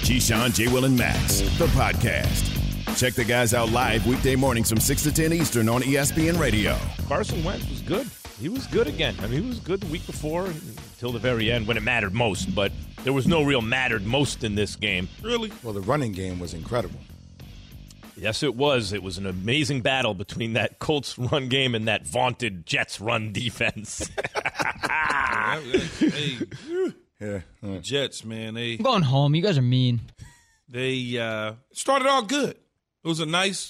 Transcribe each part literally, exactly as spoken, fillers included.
Keyshawn, J. Will, and Max, the podcast. Check the guys out live weekday mornings from six to ten Eastern on E S P N Radio. Carson Wentz was good. He was good again. I mean, he was good the week before until the very end when it mattered most, but there was no real mattered most in this game. Really? Well, the running game was incredible. Yes, it was. It was an amazing battle between that Colts run game and that vaunted Jets run defense. hey, Yeah, yeah. Jets, man. They I'm going home. You guys are mean. they uh, started all good. It was a nice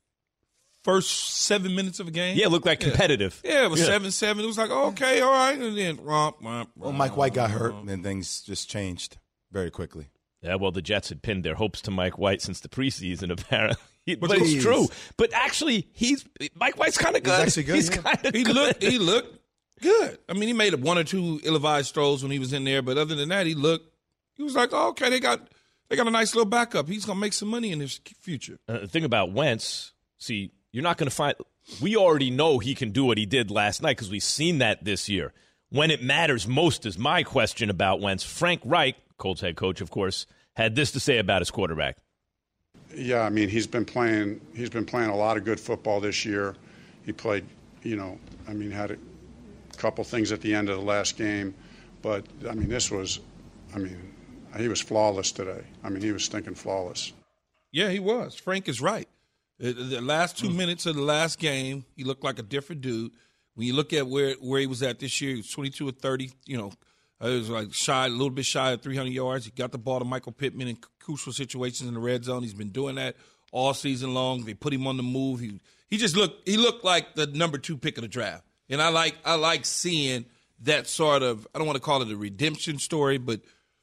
first seven minutes of a game. Yeah, it looked like competitive. Yeah, it was Yeah. seven seven. It was like, okay, all right. And then, romp, romp, Well, Mike White got hurt, and things just changed very quickly. Yeah, well, the Jets had pinned their hopes to Mike White since the preseason, apparently. But Please. it's true. But actually, he's Mike White's kind of good. actually good, He's yeah. kind of He good. looked, he looked good. I mean, he made one or two ill-advised throws when he was in there, but other than that, he looked. He was like, oh, okay, they got they got a nice little backup. He's gonna make some money in his future. Uh, the thing about Wentz, see, you're not going to find – we already know he can do what he did last night because we've seen that this year. When it matters most is my question about Wentz. Frank Reich, Colts head coach, of course, had this to say about his quarterback. Yeah, I mean, he's been playing he's been playing a lot of good football this year. He played, you know, I mean, had a couple things at the end of the last game. But, I mean, this was – I mean, he was flawless today. I mean, he was stinking flawless. Yeah, he was. Frank is right. The, the last two minutes of the last game, he looked like a different dude. When you look at where where he was at this year, he was twenty-two or thirty. You know, it was like shy, a little bit shy of three hundred yards. He got the ball to Michael Pittman in crucial situations in the red zone. He's been doing that all season long. They put him on the move. He he just looked he looked like the number two pick of the draft. And I like I like seeing that sort of, I don't want to call it a redemption story, but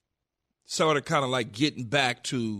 sort of kind of like getting back to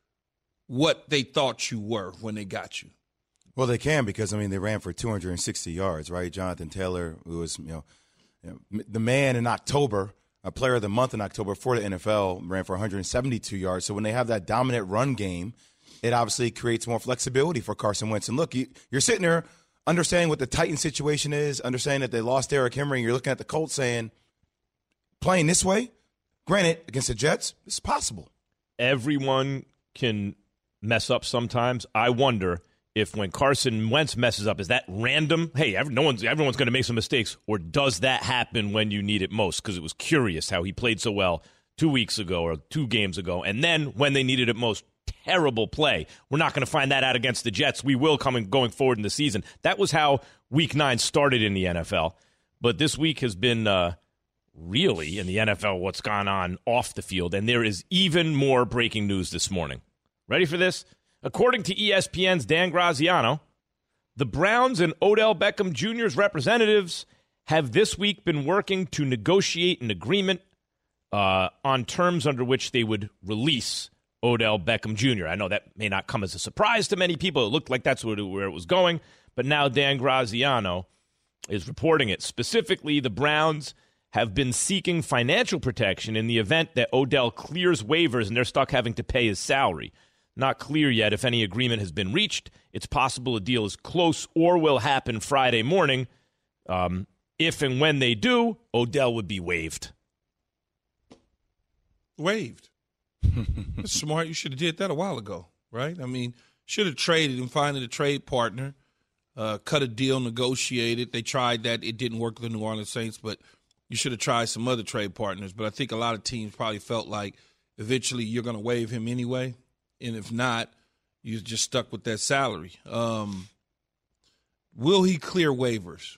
what they thought you were when they got you. Well, they can because, I mean, they ran for two hundred sixty yards, right? Jonathan Taylor, who was, you know, you know, the man in October, a player of the month in October for the N F L, ran for one hundred seventy-two yards. So when they have that dominant run game, it obviously creates more flexibility for Carson Wentz. And look, you, you're sitting there understanding what the Titans situation is, understanding that they lost Derrick Henry, and you're looking at the Colts saying, playing this way, granted, against the Jets, it's possible. Everyone can mess up sometimes. I wonder if when Carson Wentz messes up, is that random? Hey, every, no one's, everyone's going to make some mistakes. Or does that happen when you need it most? Because it was curious how he played so well two weeks ago or two games ago. And then when they needed it most, terrible play. We're not going to find that out against the Jets. We will coming going forward in the season. That was how week nine started in the N F L. But this week has been uh, really in the N F L what's gone on off the field. And there is even more breaking news this morning. Ready for this? According to E S P N's Dan Graziano, the Browns and Odell Beckham Junior's representatives have this week been working to negotiate an agreement uh, on terms under which they would release Odell Beckham Junior I know that may not come as a surprise to many people. It looked like that's where it was going. But now Dan Graziano is reporting it. Specifically, the Browns have been seeking financial protection in the event that Odell clears waivers and they're stuck having to pay his salary. Not clear yet if any agreement has been reached. It's possible a deal is close or will happen Friday morning. Um, if and when they do, Odell would be waived. Waived. That's smart. You should have did that a while ago, right? I mean, should have traded and finding a trade partner, uh, cut a deal, negotiated. They tried that. It didn't work with the New Orleans Saints, but you should have tried some other trade partners. But I think a lot of teams probably felt like eventually you're going to waive him anyway. And if not, you're just stuck with that salary. Um, will he clear waivers?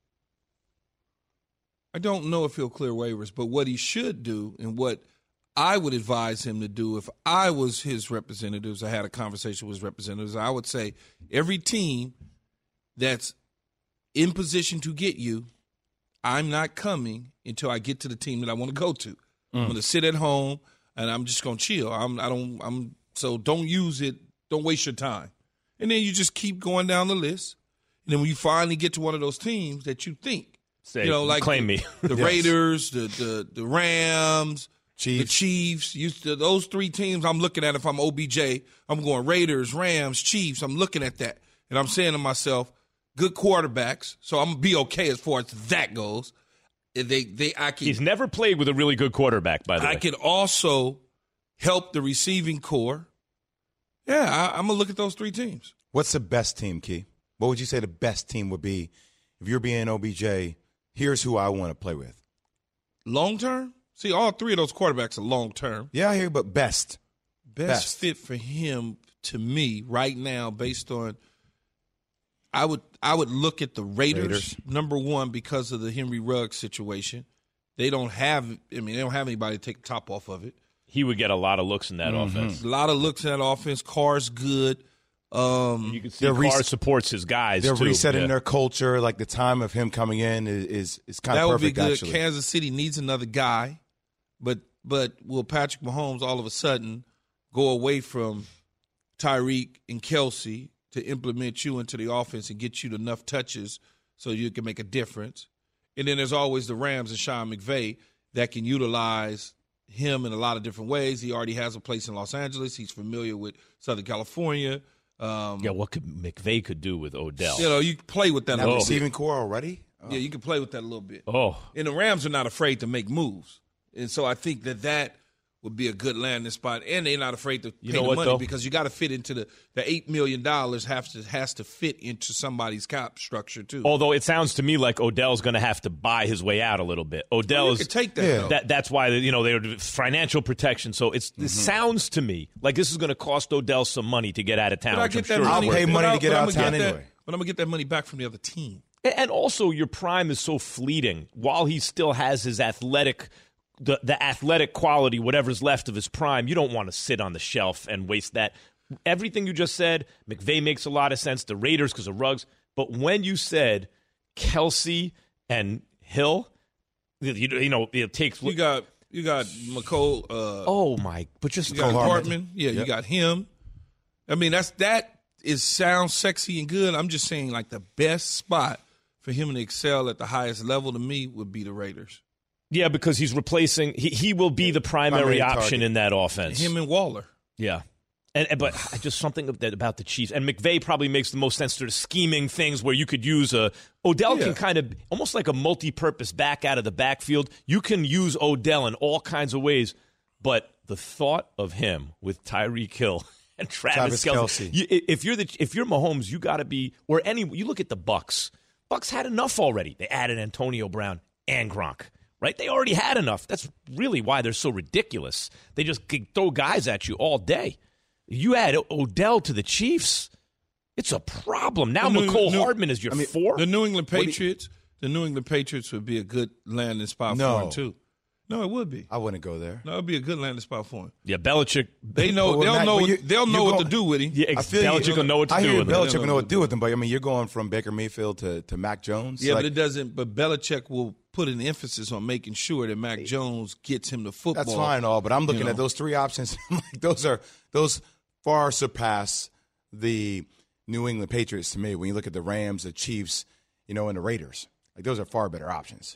I don't know if he'll clear waivers, but what he should do and what I would advise him to do if I was his representatives, I had a conversation with his representatives, I would say every team that's in position to get you, I'm not coming until I get to the team that I want to go to. Mm. I'm going to sit at home and I'm just going to chill. I'm I don't I'm So don't use it. Don't waste your time. And then you just keep going down the list. And then when you finally get to one of those teams that you think, Say, you know, like claim the, me. the Yes. Raiders, the the the Rams, Chiefs. the Chiefs, you, those three teams I'm looking at. If I'm O B J, I'm going Raiders, Rams, Chiefs. I'm looking at that. And I'm saying to myself, good quarterbacks. So I'm going to be okay as far as that goes. They, they, I can, He's never played with a really good quarterback, by the I way. can also help the receiving core. Yeah, I, I'm going to look at those three teams. What's the best team, Key? What would you say the best team would be if you're being O B J? Here's who I want to play with. Long term? See, all three of those quarterbacks are long term. Yeah, I hear, but best. Best, Best fit for him, to me, right now, based on I would I would look at the Raiders, Raiders. number one, because of the Henry Ruggs situation. They don't have I mean, they don't have anybody to take the top off of it. He would get a lot of looks in that Mm-hmm. offense. A lot of looks in that offense. Carr's good. Um, You can see They're Carr re- supports his guys, They're too. resetting Yeah. their culture. Like the time of him coming in is is, is kind that of would be perfect. good. Actually, Kansas City needs another guy, but but will Patrick Mahomes all of a sudden go away from Tyreek and Kelsey to implement you into the offense and get you enough touches so you can make a difference? And then there's always the Rams and Sean McVay that can utilize him in a lot of different ways. He already has a place in Los Angeles. He's familiar with Southern California. Um, Yeah, what could McVay could do with Odell? You know, you can play with that a now little bit. receiving core already. Oh. Yeah, you can play with that a little bit. Oh, And the Rams are not afraid to make moves. And so I think that that would be a good landing spot. And they're not afraid to pay You know the what, money though? because you got to fit into the the eight million dollars has to, has to fit into somebody's cap structure, too. although it sounds to me like Odell's going to have to buy his way out a little bit. Odell Well, you is could take that, Yeah. though. that that's why you know they're financial protection. So it's it sounds to me like this is going to cost Odell some money to get out of town. But I which I'm get that sure I'll money. is pay worth it. money but to get but out I'ma of town that- anyway. But I'm going to get that money back from the other team. And also, your prime is so fleeting. While he still has his athletic, the, the athletic quality, whatever's left of his prime, you don't want to sit on the shelf and waste that. Everything you just said, McVay makes a lot of sense. The Raiders because of Ruggs. But when you said Kelsey and Hill, you, you know, it takes. You got you got McCole. Uh, oh my! But just you got Cole Hartman. Hartman. Yeah, you Yep. got him. I mean, that's that is sounds sexy and good. I'm just saying, like the best spot for him to excel at the highest level to me would be the Raiders. yeah, because he's replacing. He he will be the primary, Primary option target. in that offense. Him and Waller. Yeah. And, and but just something of that about the Chiefs and McVay probably makes the most sense, sort of scheming things where you could use a Odell Yeah. can kind of almost like a multi-purpose back out of the backfield. You can use Odell in all kinds of ways, but the thought of him with Tyreek Hill and Travis, Travis Kelce, Kelce. you, if you're the if you're Mahomes, you got to be or any. You look at the Bucks. Bucks had enough already. They added Antonio Brown and Gronk. Right? They already had enough. That's really why they're so ridiculous. They just can throw guys at you all day. You add Odell to the Chiefs, it's a problem. Now The New- McCole New- Hardman is your I mean, four. The New England What do you- Patriots. The New England Patriots would be a good landing spot No. for him too. No, it would be. I wouldn't go there. No, it'd be a good landing spot for him. Yeah, Belichick. They know. But with They'll Mac- know. but you- They'll know you're what going- to do with him. Yeah, I ex- feel you. Belichick will know what to I do hear with him. Belichick him. will know what to do with him, but I mean, you're going from Baker Mayfield to, to Mac Jones. Yeah, Like, but it doesn't. But Belichick will put an emphasis on making sure that Mac Jones gets him the football. that's fine, all. But I'm looking you know. at those three options. Like those are those far surpass the New England Patriots to me. When you look at the Rams, the Chiefs, you know, and the Raiders, like those are far better options.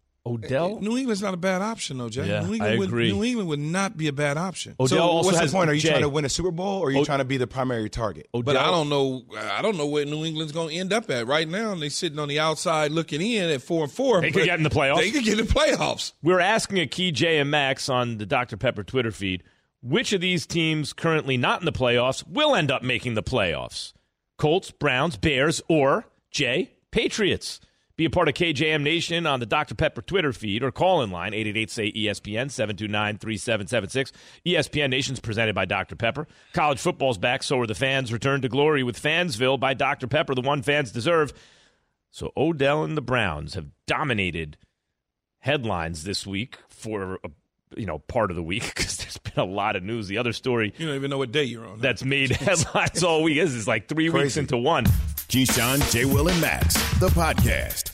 Odell. New England's not a bad option, though, Jay. Yeah, New England I would, agree. New England would not be a bad option. Odell so also what's has the point? Are you Jay. trying to win a Super Bowl, or are you O- trying to be the primary target? Odell. But I don't know. I don't know where New England's going to end up at right now. And they're sitting on the outside looking in at four and four. They could but get in the playoffs. They could get in the playoffs. We're asking a Key J and Max on the Doctor Pepper Twitter feed, which of these teams currently not in the playoffs will end up making the playoffs? Colts, Browns, Bears, or Jay, Patriots? Be a part of K J M Nation on the Doctor Pepper Twitter feed or call in line eight eight eight, say E S P N, seven two nine, three seven seven six. E S P N Nation's presented by Doctor Pepper. College football's back, so are the fans. Return to glory with Fansville by Doctor Pepper, the one fans deserve. So Odell and the Browns have dominated headlines this week for a, you know part of the week because there's been a lot of news. The other story You don't even know what day you're on. that's made headlines all week is is like three weeks Crazy. into one. Keyshawn, J. Will, and Max, the podcast.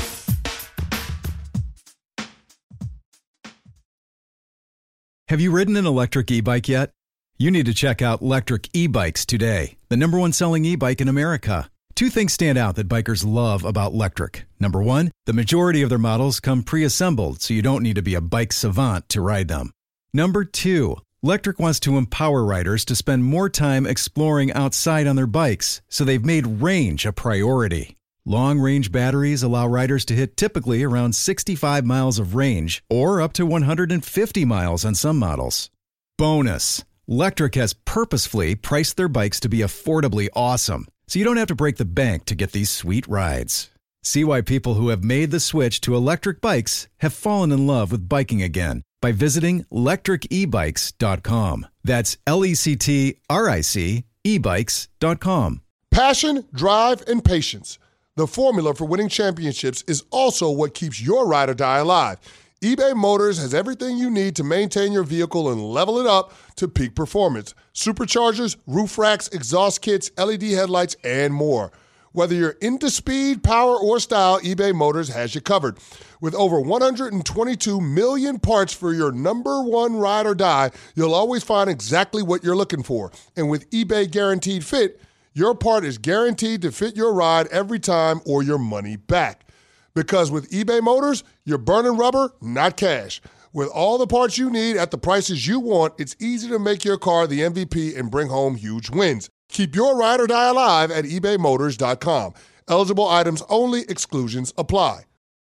Have you ridden an electric e-bike yet? You need to check out Lectric E-Bikes today, the number one selling e-bike in America. Two things stand out that bikers love about Lectric. Number one, the majority of their models come pre-assembled, so you don't need to be a bike savant to ride them. Number two, Lectric wants to empower riders to spend more time exploring outside on their bikes, so they've made range a priority. Long-range batteries allow riders to hit typically around sixty-five miles of range or up to one hundred fifty miles on some models. Bonus. Lectric has purposefully priced their bikes to be affordably awesome, so you don't have to break the bank to get these sweet rides. See why people who have made the switch to electric bikes have fallen in love with biking again by visiting lectric e bikes dot com. That's L E C T R I C e bikes dot com. Passion, drive, and patience. The formula for winning championships is also what keeps your ride or die alive. eBay Motors has everything you need to maintain your vehicle and level it up to peak performance. Superchargers, roof racks, exhaust kits, L E D headlights, and more. Whether you're into speed, power, or style, eBay Motors has you covered. With over one hundred twenty-two million parts for your number one ride or die, you'll always find exactly what you're looking for. And with eBay Guaranteed Fit, your part is guaranteed to fit your ride every time or your money back. Because with eBay Motors, you're burning rubber, not cash. With all the parts you need at the prices you want, it's easy to make your car the M V P and bring home huge wins. Keep your ride or die alive at ebay motors dot com. Eligible items only. Exclusions apply.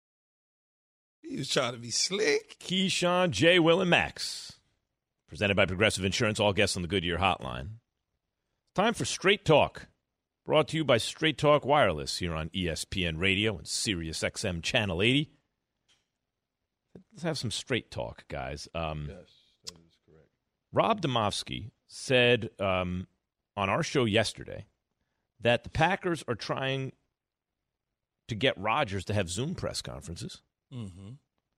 He was trying to be slick. Keyshawn, J. Will, and Max. Presented by Progressive Insurance. All guests on the Goodyear Hotline. Time for Straight Talk. Brought to you by Straight Talk Wireless here on E S P N Radio and Sirius X M Channel eighty. Let's have some straight talk, guys. Um, Yes, that is correct. Rob Demovsky said um, on our show yesterday that the Packers are trying to get Rodgers to have Zoom press conferences. Mm-hmm.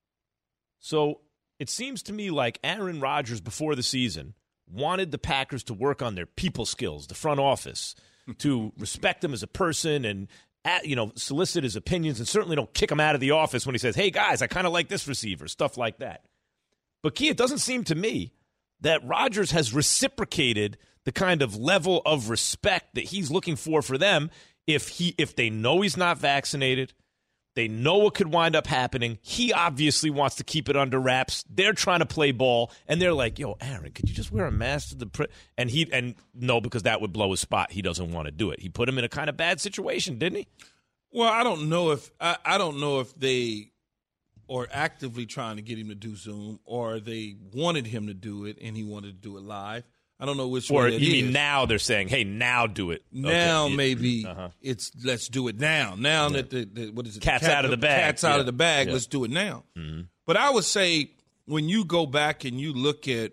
So it seems to me like Aaron Rodgers before the season wanted the Packers to work on their people skills, the front office, to respect him as a person and At, you know, solicit his opinions, and certainly don't kick him out of the office when he says, hey, guys, I kind of like this receiver, stuff like that. But, Key, it doesn't seem to me that Rodgers has reciprocated the kind of level of respect that he's looking for for them if he if they know he's not vaccinated, they know what could wind up happening. He obviously wants to keep it under wraps. They're trying to play ball, and they're like, yo, Aaron, could you just wear a mask to the pre-? And he and no, because that would blow his spot. He doesn't want to do it. He put him in a kind of bad situation, didn't he? Well, I don't know if I, I don't know if they are actively trying to get him to do Zoom or they wanted him to do it and he wanted to do it live. I don't know which or one it you mean is. now they're saying, hey, now do it. Now okay. maybe uh-huh. it's let's do it now. Now yeah. that the, the what is it? Cat's the cat, out of the bag. Cat's out yeah. of the bag. Yeah. Let's do it now. Mm-hmm. But I would say when you go back and you look at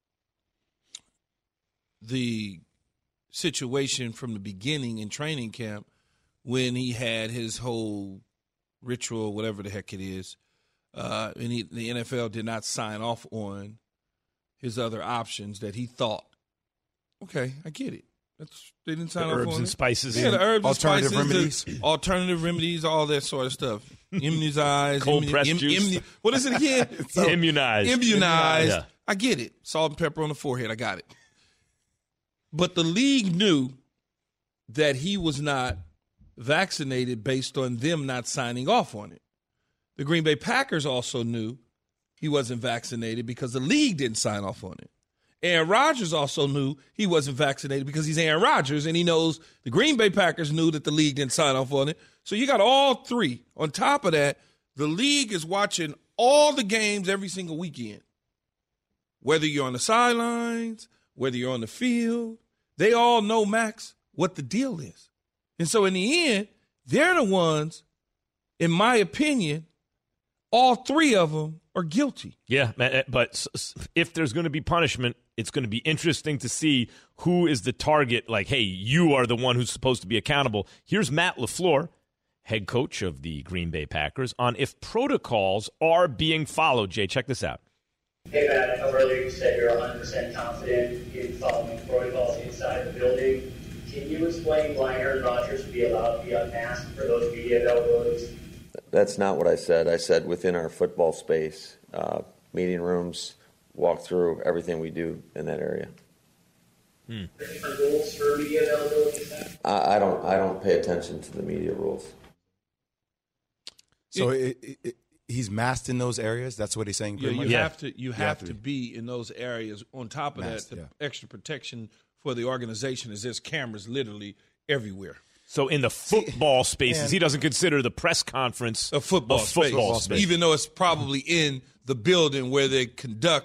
the situation from the beginning in training camp when he had his whole ritual, whatever the heck it is, uh, and he, the N F L did not sign off on his other options that he thought, okay, I get it. That's, they didn't sign the off herbs on and it. spices. Yeah, the herbs Alternative and spices, remedies. the alternative remedies, all that sort of stuff. Immunize, Cold immuni- pressed im- juice. immu- what is it again? Immunized. Immunized. Yeah. I get it. Salt and pepper on the forehead. I got it. But the league knew that he was not vaccinated based on them not signing off on it. The Green Bay Packers also knew he wasn't vaccinated because the league didn't sign off on it. Aaron Rodgers also knew he wasn't vaccinated because he's Aaron Rodgers, and he knows the Green Bay Packers knew that the league didn't sign off on it. So you got all three. On top of that, the league is watching all the games every single weekend. Whether you're on the sidelines, whether you're on the field, they all know, Max, what the deal is. And so in the end, they're the ones, in my opinion, all three of them are guilty. Yeah, but if there's going to be punishment, it's going to be interesting to see who is the target. Like, hey, you are the one who's supposed to be accountable. Here's Matt LaFleur, head coach of the Green Bay Packers, on if protocols are being followed. Jay, check this out. Hey, Matt, I know earlier you said you're one hundred percent confident in following protocols inside the building. Can you explain why Aaron Rodgers would be allowed to be unmasked for those media availabilities? That's not what I said. I said within our football space, uh, meeting rooms, walk through, everything we do in that area. Hmm. Are there different rules for media availability? I, I don't. I don't pay attention to the media rules. So it, it, it, he's masked in those areas. That's what he's saying. Yeah, Pretty you much? have to. You, You have, have to to be in those areas. On top of Masked, that, the yeah. extra protection for the organization is there's cameras literally everywhere. So in the football spaces, he doesn't consider the press conference A football, a football space, space. even though it's probably in the building where they conduct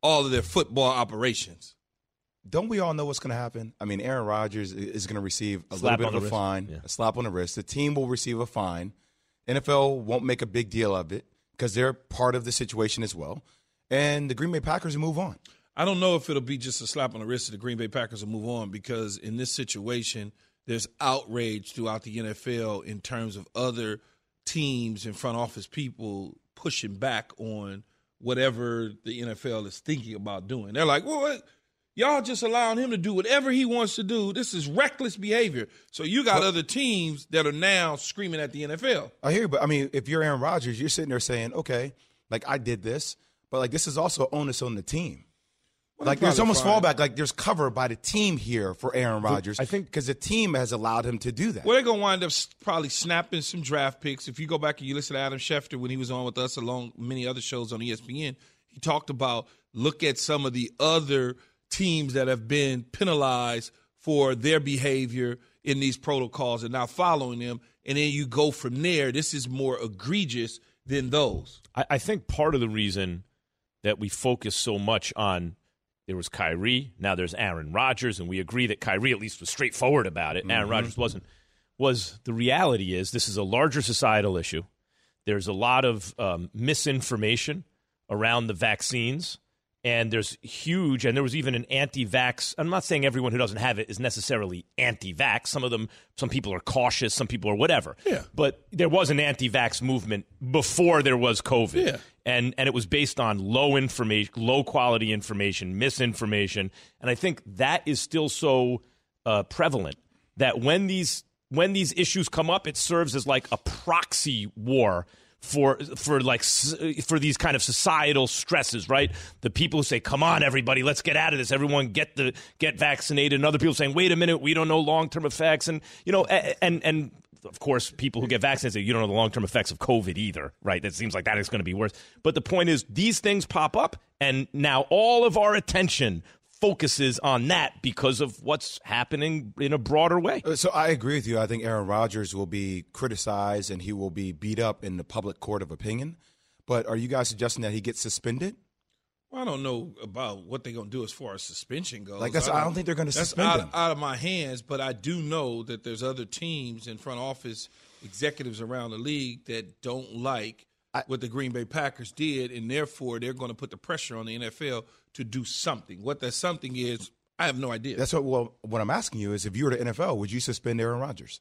all of their football operations. Don't we all know what's going to happen? I mean, Aaron Rodgers is going to receive a Slap little bit on of a the fine, wrist. Yeah. a slap on the wrist. The team will receive a fine. N F L won't make a big deal of it because they're part of the situation as well. And the Green Bay Packers will move on. I don't know if it'll be just a slap on the wrist that the Green Bay Packers will move on, because in this situation, there's outrage throughout the N F L in terms of other teams and front office people pushing back on whatever the N F L is thinking about doing. They're like, well, what? Y'all just allowing him to do whatever he wants to do. This is reckless behavior. So you got well, other teams that are now screaming at the N F L. I hear you, but I mean, if you're Aaron Rodgers, you're sitting there saying, okay, like I did this, but like this is also onus on the team. Well, like there's almost fine. fallback. Like there's cover by the team here for Aaron Rodgers. I think because the team has allowed him to do that. Well, they're going to wind up probably snapping some draft picks. If you go back and you listen to Adam Schefter when he was on with us along many other shows on E S P N, he talked about look at some of the other teams that have been penalized for their behavior in these protocols and not following them, and then you go from there. This is more egregious than those. I, I think part of the reason that we focus so much on there was Kyrie, now there's Aaron Rodgers, and we agree that Kyrie at least was straightforward about it, and Aaron mm-hmm. Rodgers wasn't, was the reality is this is a larger societal issue. There's a lot of um, misinformation around the vaccines. And there's huge, and there was even an anti-vax. I'm not saying everyone who doesn't have it is necessarily anti-vax. Some of them, some people are cautious, some people are whatever. Yeah. But there was an anti-vax movement before there was COVID. Yeah. And and it was based on low information, low quality information, misinformation. And I think that is still so uh, prevalent that when these when these issues come up, it serves as like a proxy war for for like for these kind of societal stresses, right? The people who say, "Come on, everybody, let's get out of this. Everyone get the get vaccinated," and other people saying, "Wait a minute, we don't know long-term effects." And you know, and and of course, people who get vaccinated say, "You don't know the long-term effects of COVID either," right? That seems like that is going to be worse. But the point is, these things pop up, and now all of our attention focuses on that because of what's happening in a broader way. So I agree with you. I think Aaron Rodgers will be criticized and he will be beat up in the public court of opinion. But are you guys suggesting that he gets suspended? Well, I don't know about what they're going to do as far as suspension goes. Like that's, I don't, I don't think they're going to suspend out, him. Out of my hands, but I do know that there's other teams and front office executives around the league that don't like I, what the Green Bay Packers did, and therefore they're going to put the pressure on the N F L to do something. What that something is, I have no idea. That's what. Well, what I'm asking you is, if you were the N F L, would you suspend Aaron Rodgers?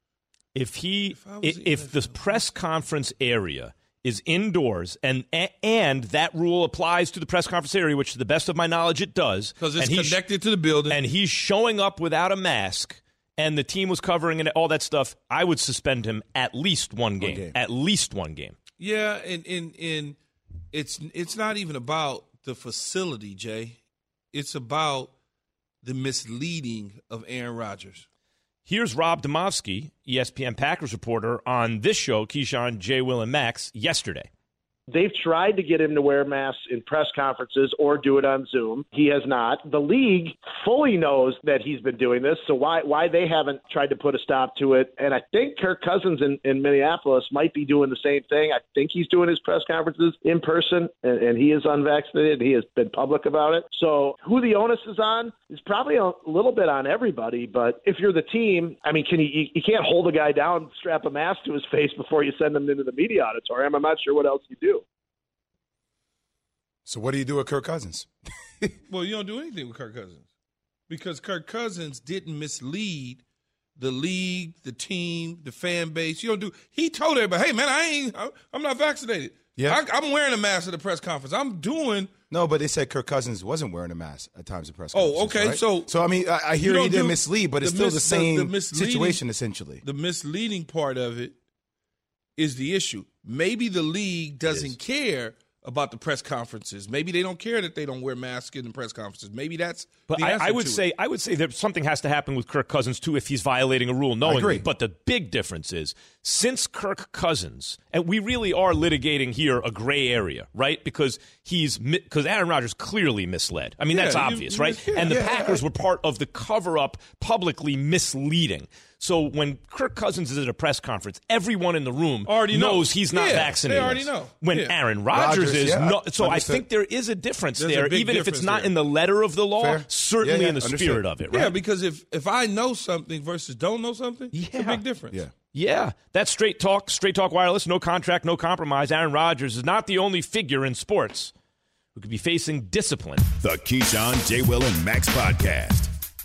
If he, if, if, if the press conference area is indoors, and and that rule applies to the press conference area, which to the best of my knowledge it does, because it's and connected to the building, and he's showing up without a mask, and the team was covering and all that stuff, I would suspend him at least one game. One game. At least one game. Yeah, and, and and it's it's not even about the facility, Jay. It's about the misleading of Aaron Rodgers. Here's Rob Demovsky, E S P N Packers reporter, on this show, Keyshawn, Jay, Will, and Max, yesterday. They've tried to get him to wear masks in press conferences or do it on Zoom. He has not. The league fully knows that he's been doing this, so why why they haven't tried to put a stop to it? And I think Kirk Cousins in, in Minneapolis might be doing the same thing. I think he's doing his press conferences in person, and, and he is unvaccinated. He has been public about it. So who the onus is on is probably a little bit on everybody. But if you're the team, I mean, can you, you, you can't hold a guy down, strap a mask to his face before you send him into the media auditorium. I'm not sure what else you do. So what do you do with Kirk Cousins? Well, you don't do anything with Kirk Cousins because Kirk Cousins didn't mislead the league, the team, the fan base. You don't do. He told everybody, "Hey, man, I ain't. I'm not vaccinated. Yeah, I, I'm wearing a mask at the press conference. I'm doing." No, but they said Kirk Cousins wasn't wearing a mask at times of press oh, conferences. okay. Right? So, so I mean, I, I hear he didn't mislead, but it's still mis- the same the, the situation essentially. The misleading part of it is the issue. Maybe the league doesn't care about the press conferences. Maybe they don't care that they don't wear masks in the press conferences. Maybe that's but the answer I, I would to say it. I would say that something has to happen with Kirk Cousins too if he's violating a rule knowingly. I agree. But the big difference is since Kirk Cousins, and we really are litigating here a gray area, right? Because he's because Aaron Rodgers clearly misled. I mean, yeah, that's you, obvious, you, right? Yeah, and the yeah, Packers yeah. were part of the cover-up, publicly misleading. So when Kirk Cousins is at a press conference, everyone in the room already knows know. he's not yeah, vaccinated. They already know. When yeah. Aaron Rodgers, Rodgers is, yeah, no, so understood. I think there is a difference There's there, a big even difference if it's not there. in the letter of the law, Fair. certainly yeah, yeah, in the understood. spirit of it, right? Yeah, because if, if I know something versus don't know something, yeah. it's a big difference. Yeah. Yeah, that's Straight Talk, Straight Talk Wireless, no contract, no compromise. Aaron Rodgers is not the only figure in sports who could be facing discipline. The Keyshawn, J. Will, and Max Podcast.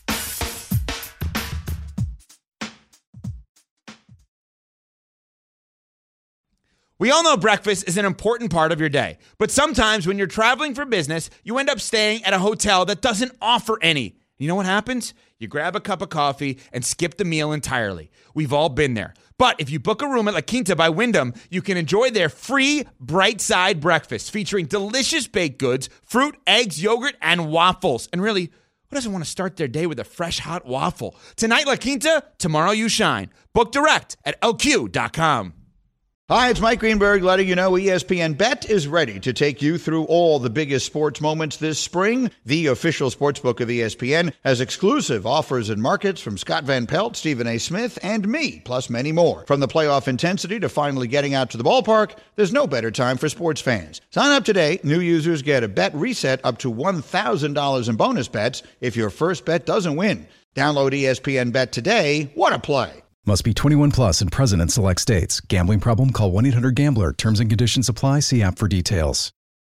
We all know breakfast is an important part of your day, but sometimes when you're traveling for business, you end up staying at a hotel that doesn't offer any. You know what happens? You grab a cup of coffee and skip the meal entirely. We've all been there. But if you book a room at La Quinta by Wyndham, you can enjoy their free Bright Side breakfast featuring delicious baked goods, fruit, eggs, yogurt, and waffles. And really, who doesn't want to start their day with a fresh hot waffle? Tonight, La Quinta, tomorrow you shine. Book direct at L Q dot com. Hi, it's Mike Greenberg letting you know E S P N Bet is ready to take you through all the biggest sports moments this spring. The official sportsbook of E S P N has exclusive offers and markets from Scott Van Pelt, Stephen A. Smith, and me, plus many more. From the playoff intensity to finally getting out to the ballpark, there's no better time for sports fans. Sign up today. New users get a bet reset up to one thousand dollars in bonus bets if your first bet doesn't win. Download E S P N Bet today. What a play. Must be twenty-one plus and present in select states. Gambling problem? Call one eight hundred gambler. Terms and conditions apply. See app for details.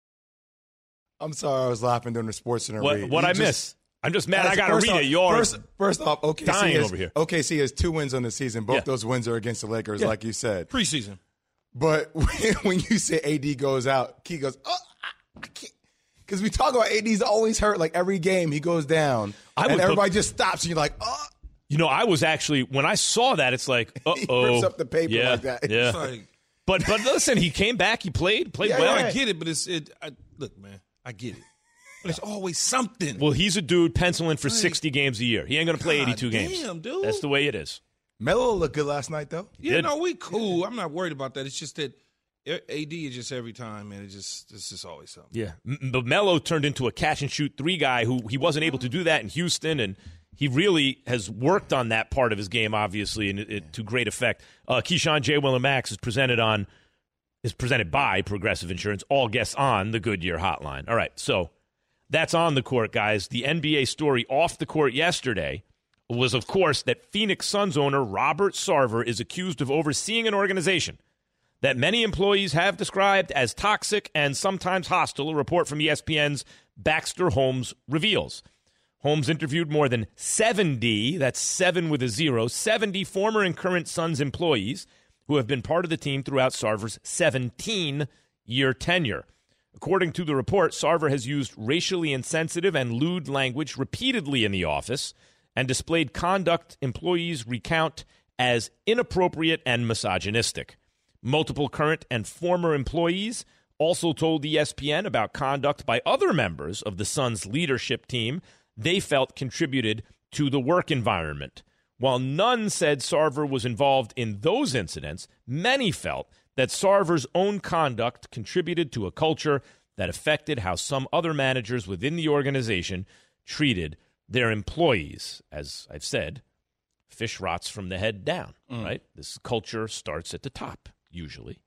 I'm sorry I was laughing during the Sports Center What, read. what I just, miss? I'm just mad I got to read off, it. Yours. First, first off, O K C, dying has, over here. O K C has two wins on the season. Both Yeah. those wins are against the Lakers, Yeah. like you said. Preseason. But when, when you say A D goes out, Key goes, oh, I can't. Because we talk about A D's always hurt. Like every game he goes down. I and would everybody put- just stops and you're like, oh. You know, I was actually, when I saw that, it's like, uh-oh. He rips up the paper yeah, like that. Yeah. It's like, But but listen, he came back, he played, played Yeah, well. I get it, but it's it. I, look, man, I get it. But it's always something. Well, he's a dude penciling for sixty games a year. He ain't going to play God eighty-two damn, games. dude. That's the way it is. Melo looked good last night, though. Yeah, did. no, we cool. I'm not worried about that. It's just that A D is just every time, man. It just it's just always something. Yeah. M- But Melo turned into a catch and shoot three guy who he wasn't able to do that in Houston, and he really has worked on that part of his game, obviously, and it, it, to great effect. Uh, Keyshawn, J. Will, and Max is presented on is presented by Progressive Insurance. All guests on the Goodyear Hotline. All right, so that's on the court, guys. The N B A story off the court yesterday was, of course, that Phoenix Suns owner Robert Sarver is accused of overseeing an organization that many employees have described as toxic and sometimes hostile, a report from E S P N's Baxter Holmes reveals. Holmes interviewed more than seventy, that's seven with a zero, seventy former and current Suns employees who have been part of the team throughout Sarver's seventeen-year tenure. According to the report, Sarver has used racially insensitive and lewd language repeatedly in the office and displayed conduct employees recount as inappropriate and misogynistic. Multiple current and former employees also told E S P N about conduct by other members of the Suns leadership team they felt contributed to the work environment. While none said Sarver was involved in those incidents, many felt that Sarver's own conduct contributed to a culture that affected how some other managers within the organization treated their employees. As I've said, fish rots from the head down, mm. right? This culture starts at the top, usually.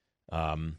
Um,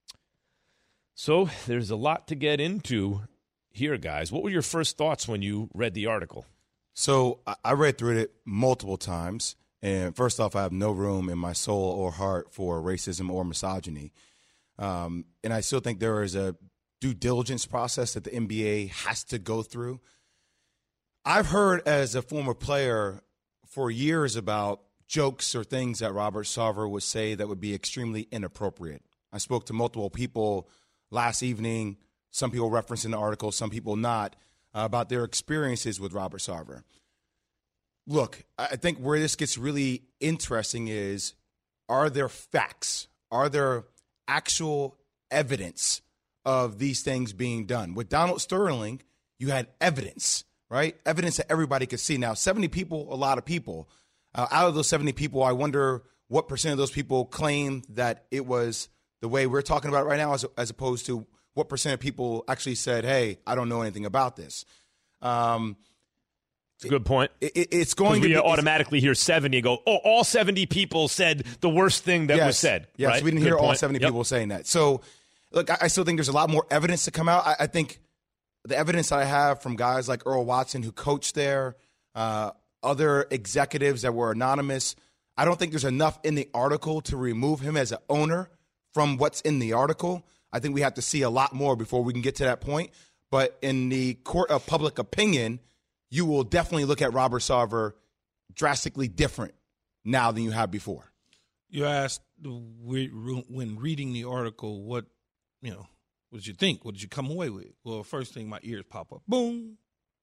so there's a lot to get into here, guys. What were your first thoughts when you read the article? So I read through it multiple times, and first off, I have no room in my soul or heart for racism or misogyny. Um, and I still think there is a due diligence process that the N B A has to go through. I've heard as a former player for years about jokes or things that Robert Sarver would say that would be extremely inappropriate. I spoke to multiple people last evening, some people referencing the article, some people not, uh, about their experiences with Robert Sarver. Look, I think where this gets really interesting is, are there facts? Are there actual evidence of these things being done? With Donald Sterling, you had evidence, right? Evidence that everybody could see. Now, seventy people, a lot of people. Uh, out of those seventy people, I wonder what percent of those people claim that it was the way we're talking about it right now, as, as opposed to what percent of people actually said, hey, I don't know anything about this. Um, It's a good point. It, it, it's going to we be, automatically hear seventy and go, oh, all seventy people said the worst thing that yes, was said. Yes, right? we didn't good hear point. all seventy yep. people saying that. So, look, I, I still think there's a lot more evidence to come out. I, I think the evidence that I have from guys like Earl Watson who coached there, uh, other executives that were anonymous, I don't think there's enough in the article to remove him as an owner from what's in the article. I think we have to see a lot more before we can get to that point. But in the court of public opinion, you will definitely look at Robert Sarver drastically different now than you have before. You asked when reading the article, what, you know, what did you think? What did you come away with? Well, first thing, my ears pop up. Boom.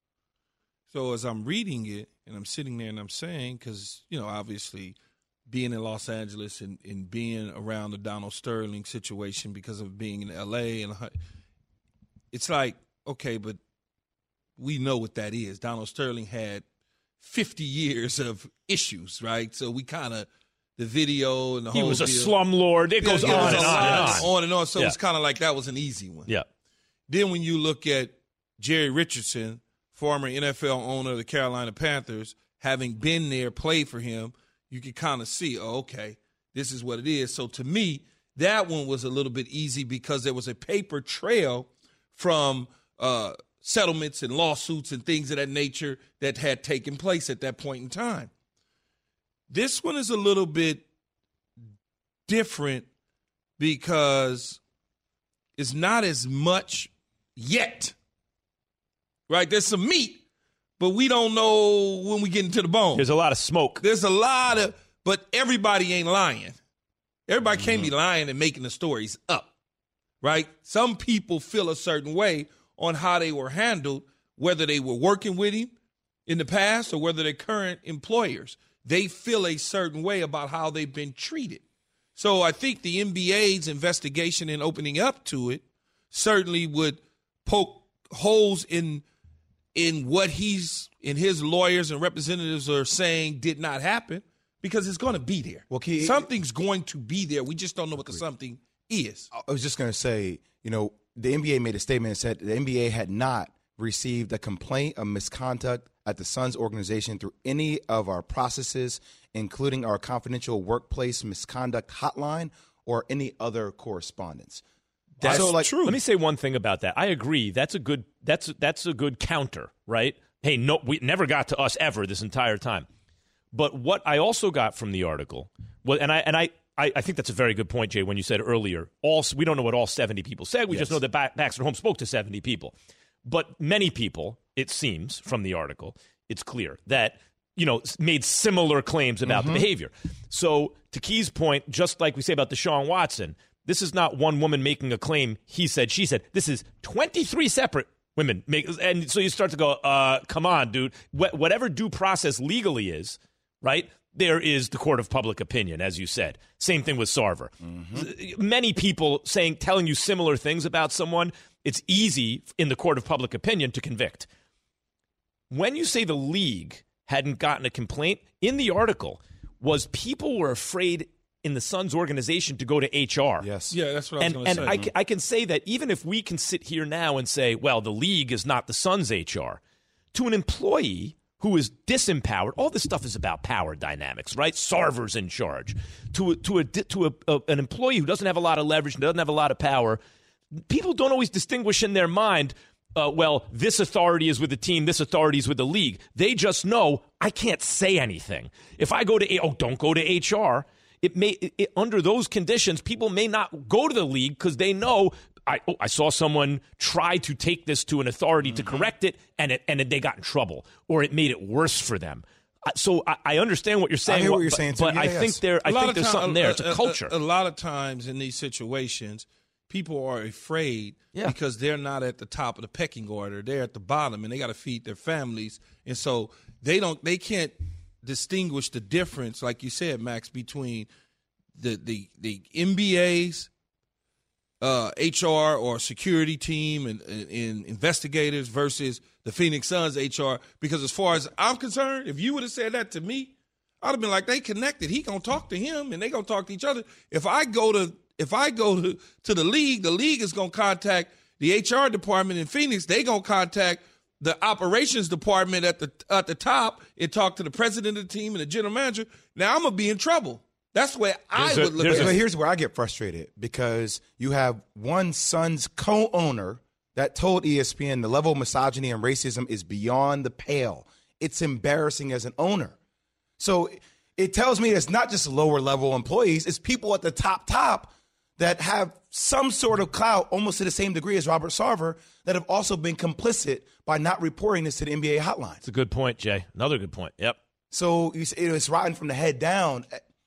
So as I'm reading it and I'm sitting there and I'm saying, because, you know, obviously being in Los Angeles and, and being around the Donald Sterling situation because of being in L A, and it's like, okay, but we know what that is. Donald Sterling had fifty years of issues, right? So we kind of, the video and the he whole He was a deal, slumlord. It yeah, goes yeah, on, it and was on, on and on. On and on. So yeah. it's kind of like that was an easy one. Yeah. Then when you look at Jerry Richardson, former N F L owner of the Carolina Panthers, having been there, played for him, you can kind of see, oh, okay, this is what it is. So to me, that one was a little bit easy because there was a paper trail from uh, settlements and lawsuits and things of that nature that had taken place at that point in time. This one is a little bit different because it's not as much yet, right? There's some meat, but we don't know when we get into the bone. There's a lot of smoke. There's a lot of, but everybody ain't lying. Everybody mm-hmm. can't be lying and making the stories up, right? Some people feel a certain way on how they were handled, whether they were working with him in the past or whether they're current employers. They feel a certain way about how they've been treated. So I think the N B A's investigation and opening up to it certainly would poke holes in in what he's and his lawyers and representatives are saying did not happen, because it's going to be there. Well, he, something's going to be there. We just don't know what the something is. I was just going to say, you know, the N B A made a statement and said the N B A had not received a complaint of misconduct at the Suns organization through any of our processes, including our confidential workplace misconduct hotline or any other correspondence. That's so, like, true. Let me say one thing about that. I agree. That's a good. That's that's a good counter, right? Hey, no, we never got to us ever this entire time. But what I also got from the article, well, and I and I, I, I think that's a very good point, Jay. When you said earlier, all we don't know what all seventy people said. We yes. just know that ba- Baxter Holmes spoke to seventy people. But many people, it seems from the article, it's clear that, you know, made similar claims about mm-hmm. the behavior. So to Key's point, just like we say about Deshaun Watson, this is not one woman making a claim, he said, she said. This is twenty-three separate women. Make, and so you start to go, uh, come on, dude. Wh- whatever due process legally is, right, there is the court of public opinion, as you said. Same thing with Sarver. Mm-hmm. Many people saying, telling you similar things about someone, it's easy in the court of public opinion to convict. When you say the league hadn't gotten a complaint, in the article was people were afraid in the Suns organization to go to H R. Yes. Yeah, that's what I was and, going to say. And I, I can say that even if we can sit here now and say, well, the league is not the Suns' H R, to an employee who is disempowered, all this stuff is about power dynamics, right? Sarver's in charge. To a, to a, to a, a, an employee who doesn't have a lot of leverage, doesn't have a lot of power, people don't always distinguish in their mind, uh, well, this authority is with the team, this authority is with the league. They just know, I can't say anything. If I go to, oh, don't go to H R, it may, it, it, under those conditions, people may not go to the league because they know, I, oh, I saw someone try to take this to an authority mm-hmm. to correct it, and it, and it, they got in trouble, or it made it worse for them. So I, I understand what you're saying. I hear what you're but, saying, too. But Yeah, I yes. think there, I think there's time, something there. A, it's a a, culture. A, a lot of times in these situations, people are afraid yeah. because they're not at the top of the pecking order. They're at the bottom, and they got to feed their families, and so they don't. They can't distinguish the difference, like you said, Max, between the the the N B A's uh, H R or security team and, and, and investigators versus the Phoenix Suns H R. Because as far as I'm concerned, if you would have said that to me, I'd have been like, they connected. He gonna talk to him, and they gonna talk to each other. If I go to if I go to, to the league, the league is gonna contact the H R department in Phoenix. They gonna contact the operations department at the at the top and talk to the president of the team and the general manager. Now I'm gonna be in trouble. That's where I there's would a, look at it. But here's where I get frustrated, because you have one Suns co-owner that told E S P N the level of misogyny and racism is beyond the pale. It's embarrassing as an owner. So it tells me it's not just lower level employees, it's people at the top top that have some sort of clout, almost to the same degree as Robert Sarver, that have also been complicit by not reporting this to the N B A hotline. It's a good point, Jay. Another good point. Yep. So you say it's riding from the head down.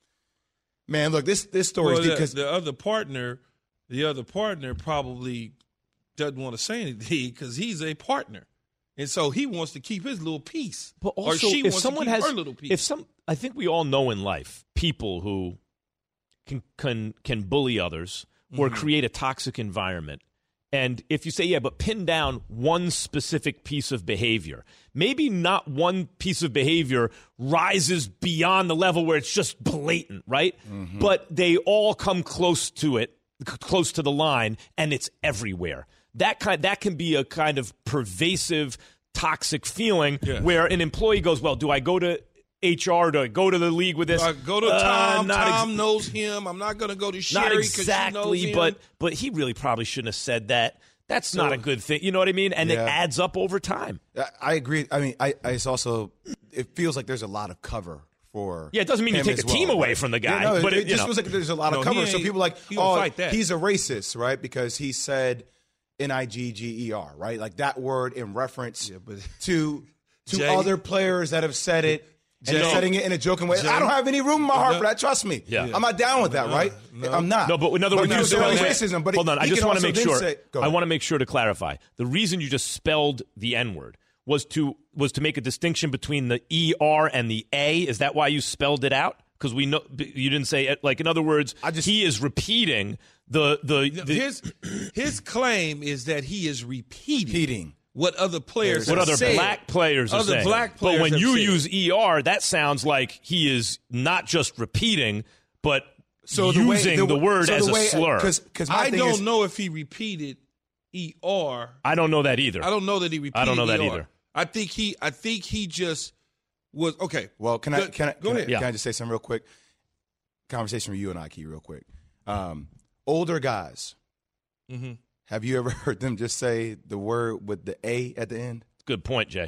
Man, look, this this story well, is the, because the other partner, the other partner probably doesn't want to say anything because he's a partner, and so he wants to keep his little piece. But also, or she if wants someone to keep has, her little piece. if some, I think we all know in life people who can can can bully others or Mm-hmm. create a toxic environment. And if you say, yeah, but pin down one specific piece of behavior, maybe not one piece of behavior rises beyond the level where it's just blatant, right? Mm-hmm. But they all come close to it, c- close to the line, and it's everywhere. That kind, that can be a kind of pervasive, toxic feeling Yes. where an employee goes, well, do I go to H R, to go to the league with this? I go to Uh, Tom. not ex- Tom knows him. I'm not going to go to Not Sherry because exactly, she knows him. but but he really probably shouldn't have said that. That's not a good thing. You know what I mean? And it Yeah. adds up over time. I, I agree. I mean, I, I it's also it feels like there's a lot of cover for. Yeah, it doesn't mean you him take as the team well, away right? from the guy, Yeah, no, but it, it, it you just know. feels like there's a lot No, of he cover. So ain't- people like, he gonna oh, fight that. he's a racist, right? Because he said N I G G E R, right? Like that word in reference Yeah, but- to to Jay- other players that have said it. And Jay- setting it in a joking way. Jay- I don't have any room in my heart No. for that. Trust me. Yeah. I'm not down with that, right? I'm not. No, but in other words, he you was saying spelled- racism. But hold he, on, I he just can want to also make then sure. say- go I ahead. want to make sure to clarify. The reason you just spelled the N word was to was to make a distinction between the E R and the A. Is that why you spelled it out? Because we know you didn't say it. Like in other words, I just- he is repeating the the, the his his claim is that he is repeating, Repeating. what other players what have other said. black players are Other saying. black players but when have you said. use E R, that sounds like he is not just repeating, but So the way- using the, the- word so as the way- a slur. 'cause- 'cause my I thing don't is- know if he repeated E R. I don't know that either. I don't know that he repeated I don't know that E R. either. I think he I think he just was okay. Well, can I Go- can I, go can, ahead. I, can I just say something real quick? Conversation with you and I, Key, real quick. Um, older guys, Mm-hmm. have you ever heard them just say the word with the A at the end? Good point, Jay.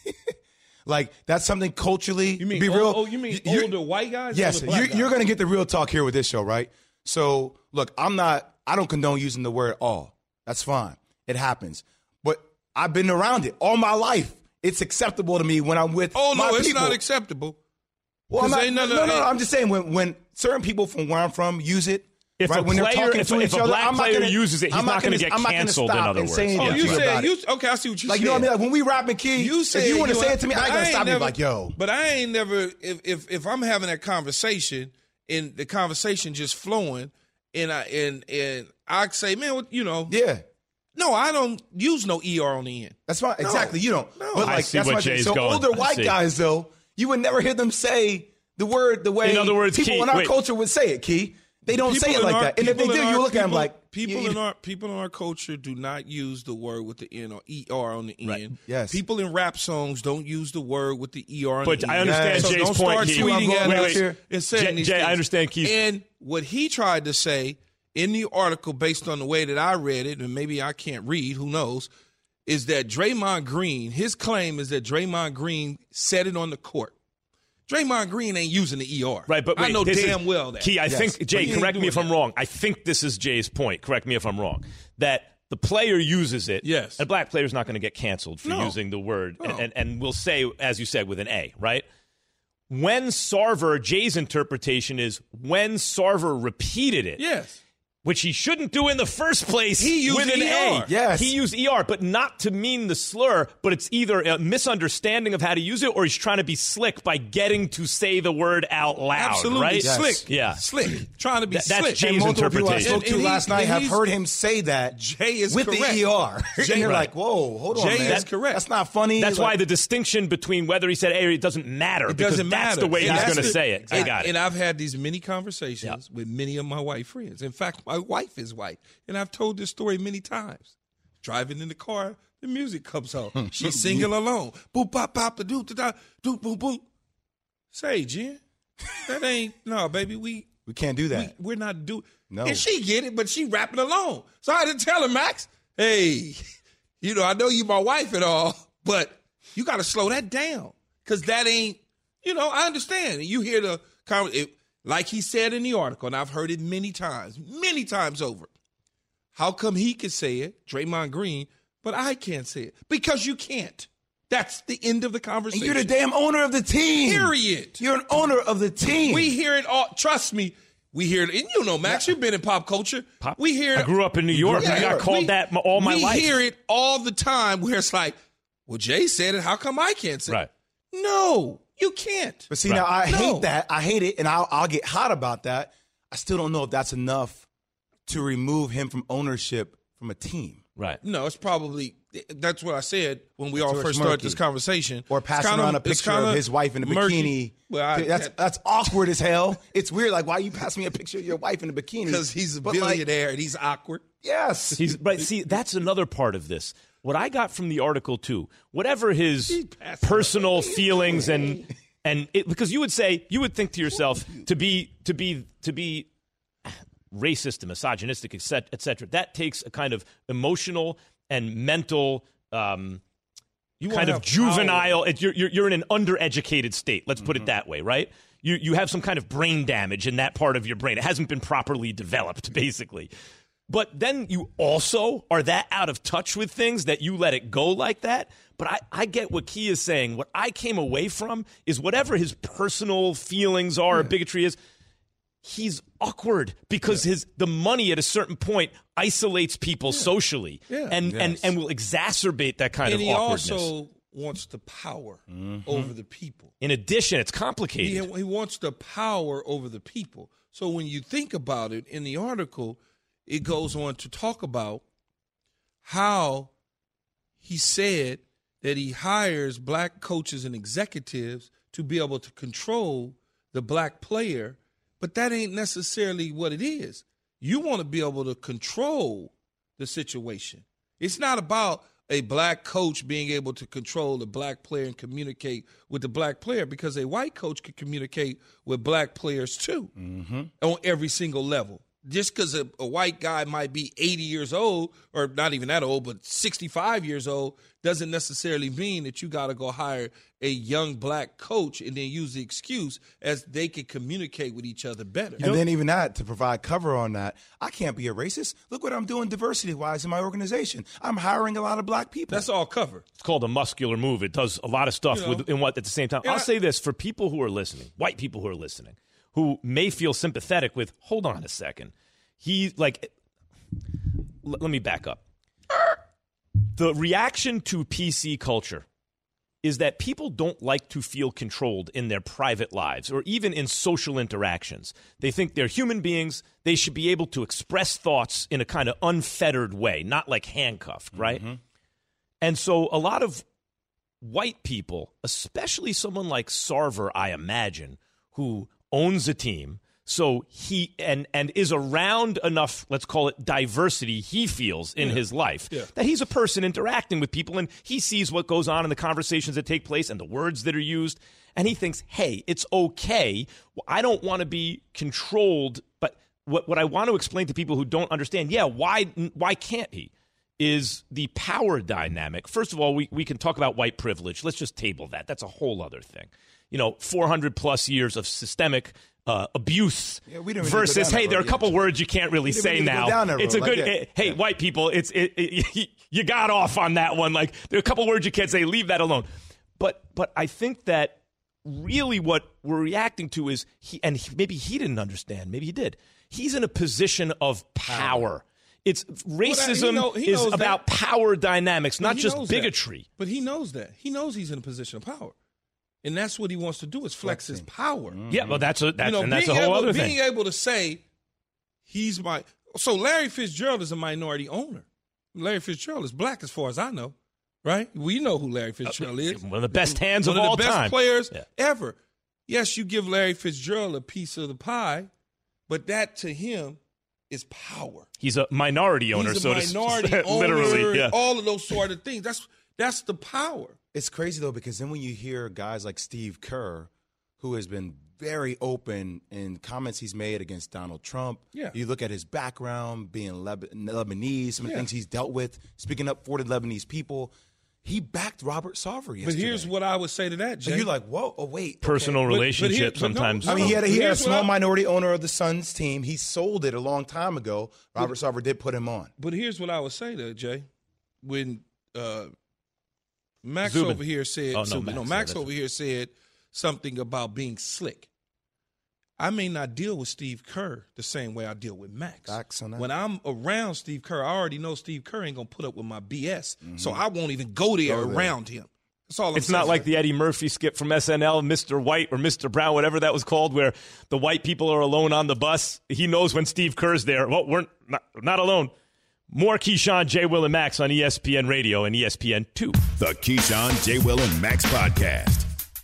Like that's something culturally. You mean be oh, real. oh, you mean you're- older white guys? Yes, older black you're, guys? you're going to get the real talk here with this show, right? So, look, I'm not. I don't condone using the word all. That's fine. It happens, but I've been around it all my life. It's acceptable to me when I'm with. Oh no, my it's people. not acceptable. Well, I'm 'Cause not, ain't no, none no, of- no, I'm just saying when when certain people from where I'm from use it. If right, a when player- they're talking if- to if each a other, black I'm not player gonna, uses it, he's I'm not gonna gonna get I'm not gonna canceled, in stop other and words. say anything Oh, to you you said about you it. okay? I see what you Like said. you know what I mean? Like when we rapping, Key, You if said you want to say it to me, but I ain't gonna ain't stop you. never- Like yo, But I ain't never if if if I'm having that conversation and the conversation just flowing, and I and and I say, man, what you know? yeah. No, I don't use no E R on the end. That's fine. Exactly. You don't. No. But I like, see that's what my thing. Jay's So going. older I white see. guys, though, you would never hear them say the word the way In other words, people Key, in our wait. culture would say it, Key. They don't say it in like our- that. And if they people do, in you our- look at them people- like people you- in our people in our culture do not use the word with the N or E R on the end. Right. Yes. People in rap songs don't use the word with the E R on But the I end. understand so Jay's don't point, start Keith. tweeting Wait, at wait, us wait. and saying Jay- these Jay, I things. understand Keith. And what he tried to say in the article, based on the way that I read it, and maybe I can't read, who knows, is that Draymond Green, his claim is that Draymond Green said it on the court. Draymond Green ain't using the E R. Right, but wait, I know this damn is, well that. Key, I Yes, think, but Jay, he ain't correct me doing if I'm that. wrong. I think this is Jay's point. Correct me if I'm wrong. That the player uses it. Yes. A black player's not going to get canceled for No. using the word. No. And, and, and we'll say, as you said, with an A, right? When Sarver, Jay's interpretation is when Sarver repeated it. Yes. which he shouldn't do in the first place. He used with an E R. A. Yes. He used E R, but not to mean the slur, but it's either a misunderstanding of how to use it or he's trying to be slick by getting to say the word out loud, Absolutely. right? Yes. Slick. Yeah. Slick. Trying to be Th- that's slick. Jay's And multiple people I interpretation. spoke to And- and last he- night and have he's- heard him say that Jay is with correct. the E R. Jay- and you're Right. like, whoa, hold on, Jay man. is correct. That's not funny. That's Like- why the distinction between whether he said A or it doesn't matter. It because doesn't that's matter. the way And he's that's going to the- say it. I and, got it. And I've had these many conversations with many of my white friends. In fact, my wife is white. And I've told this story many times. Driving in the car, the music comes on. She's singing along. Boop, bop, bop, da, doo, da, da, doo, boom, boom. Say, Jen, that ain't, no, baby, we, we can't do that. we, we're not doing. No. And she get it, but she rapping along. So I had to tell her, Max, hey, you know, I know you my wife and all, but you got to slow that down because that ain't, you know, I understand. You hear the, it, like he said in the article, and I've heard it many times, many times over. How come he can say it, Draymond Green, but I can't say it? Because you can't. That's the end of the And conversation. you're the damn owner of the team. Period. You're an owner of the team. We hear it all. Trust me. We hear it. And you know, Max, you've been in pop culture. Pop- we hear it. I grew up in New York. Yeah, I got called we- that m- all my we life. We hear it all the time where it's like, well, Jay said it. How come I can't say Right. it? No, you can't. But see, Right. now I No. hate that. I hate it, and I'll, I'll get hot about that. I still don't know if that's enough to remove him from ownership from a team. Right. No, it's probably, that's what I said when we That's all where it's first started murky. this conversation. Or It's passing kinda- around a it's picture kinda of his wife in a murky. bikini. Well, I- that's that's awkward as hell. It's weird. Like, why you pass me a picture of your wife in a bikini? Because he's a But, like, billionaire and he's awkward. yes. He's but see that's another part of this. What I got from the article too, whatever his personal feelings and and it, because you would say you would think to yourself to be to be to be racist and misogynistic, et cetera, et cetera. That takes a kind of emotional and mental. Um, You kind wanna of have juvenile. power. It, you're, you're you're in an undereducated state. Let's put it that way, right? You you have some kind of brain damage in that part of your brain. It hasn't been properly developed, basically. But then you also are that out of touch with things that you let it go like that. But I, I get what Key is saying. What I came away from is whatever his personal feelings are or bigotry is, he's awkward because his the money at a certain point isolates people socially Yeah. and, and Yes. and will exacerbate that kind And of he awkwardness. also wants the power over the people. In addition, it's He, complicated. he wants the power over the people. So when you think about it in the article, it goes on to talk about how he said that he hires black coaches and executives to be able to control the black player, but that ain't necessarily what it is. You want to be able to control the situation. It's not about a black coach being able to control the black player and communicate with the black player, because a white coach can communicate with black players too on every single level. Just because a, a white guy might be eighty years old, or not even that old, but sixty-five years old, doesn't necessarily mean that you got to go hire a young black coach and then use the excuse as they can communicate with each other better. And then even that, to provide cover on that, I can't be a racist. Look what I'm doing diversity-wise in my organization. I'm hiring a lot of black people. That's all cover. It's called a muscular move. It does a lot of stuff You know, with, in what at the same time. and I'll I- say this for people who are listening, white people who are listening, who may feel sympathetic with, hold on a second. He, like, l- let me back up. The reaction to P C culture is that people don't like to feel controlled in their private lives or even in social interactions. They think they're human beings. They should be able to express thoughts in a kind of unfettered way, not like handcuffed, right? And so a lot of white people, especially someone like Sarver, I imagine, who owns a team, so he and and is around enough, let's call it diversity, he feels in his life, Yeah. that he's a person interacting with people and he sees what goes on in the conversations that take place and the words that are used. And he thinks, hey, it's okay. I don't want to be controlled. But what, what I want to explain to people who don't understand, yeah, why why can't he? Is the power dynamic. First of all, we, we can talk about white privilege. Let's just table that. That's a whole other thing. You know, four hundred plus years of systemic uh, abuse Yeah, we didn't really go versus, down that hey, there are a road couple yet. words you can't really didn't say really go now. down that It's a road, good, like, yeah. eh, hey, Yeah. white people, it's it, it, you got off on that one. Like, there are a couple words you can't say. Leave that alone. But but I think that really what we're reacting to is, he and he, maybe he didn't understand. Maybe he did. He's in a position of power. It's racism Well, he know- he is knows about that. power dynamics, But not he just knows bigotry. that. But he knows that. He knows he's in a position of power. And that's what he wants to do is flex his power. Yeah, well, that's a that's, you know, and that's a being whole able, other being thing. able to say he's my so Larry Fitzgerald is a minority owner. Larry Fitzgerald is black as far as I know, right? We know who Larry Fitzgerald is. One of the best hands One of of all the best time. players Yeah. ever. Yes, you give Larry Fitzgerald a piece of the pie, but that to him is power. He's a minority owner, He's a so minority to owner, literally, yeah. all of those sort of things. That's that's the power. It's crazy though, because then when you hear guys like Steve Kerr, who has been very open in comments he's made against Donald Trump. Yeah. You look at his background, being Leb- Lebanese, some of the Yeah. things he's dealt with, speaking up for the Lebanese people. He backed Robert Sarver yesterday. But here's what I would say to that, Jay. And you're like, whoa, oh wait. Personal okay. relationship but no, sometimes. no, I mean, he had a, he had a Here's what small I- minority owner of the Suns team. He sold it a long time ago. Robert Sarver did put him on. But here's what I would say to Jay. When uh, Max Zubin. over here said, Oh, no, Zubin, Max, no, yeah, Max that's over here said something about being slick. I may not deal with Steve Kerr the same way I deal with Max. Facts on that. When I'm around Steve Kerr, I already know Steve Kerr ain't gonna put up with my B S, so I won't even go there Go there. around him. That's all I'm It's saying. not like the Eddie Murphy skit from S N L, Mister White or Mister Brown, whatever that was called, where the white people are alone on the bus. He knows when Steve Kerr's there. Well, we're not, not alone. More Keyshawn, J. Will, and Max on E S P N Radio and E S P N two. The Keyshawn, J. Will, and Max podcast.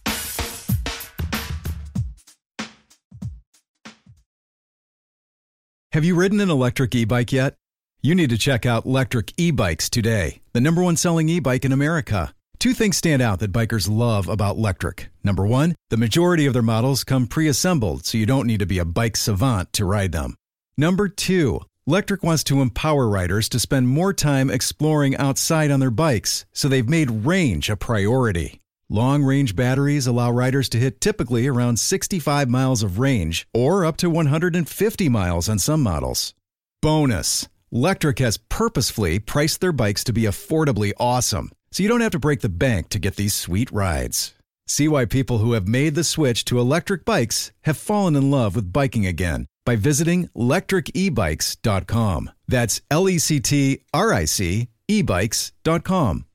Have you ridden an electric e-bike yet? You need to check out Lectric E-Bikes today, the number one selling e-bike in America. Two things stand out that bikers love about Lectric. Number one, the majority of their models come pre-assembled, so you don't need to be a bike savant to ride them. Number two, Lectric wants to empower riders to spend more time exploring outside on their bikes, so they've made range a priority. Long-range batteries allow riders to hit typically around sixty-five miles of range or up to one hundred fifty miles on some models. Bonus, Lectric has purposefully priced their bikes to be affordably awesome, so you don't have to break the bank to get these sweet rides. See why people who have made the switch to electric bikes have fallen in love with biking again by visiting lectric e bikes dot com. That's L E C T R I C e bikes dot com.